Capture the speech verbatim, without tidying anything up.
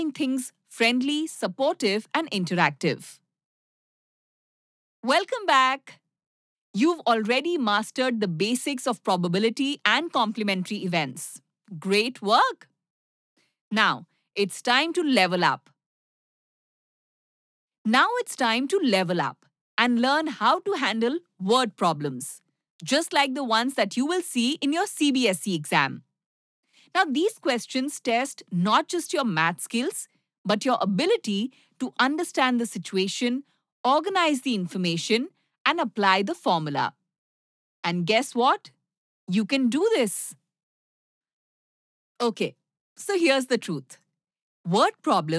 things friendly, supportive, and interactive. Welcome back. You've already mastered the basics of probability and complementary events. Great work! Now, it's time to level up. Now it's time to level up and learn how to handle word problems, just like the ones that you will see in your C B S E exam. Now, these questions test not just your math skills, but your ability to understand the situation, organize the information, and apply the formula. And guess what? You can do this. Okay, so here's the truth. Word problems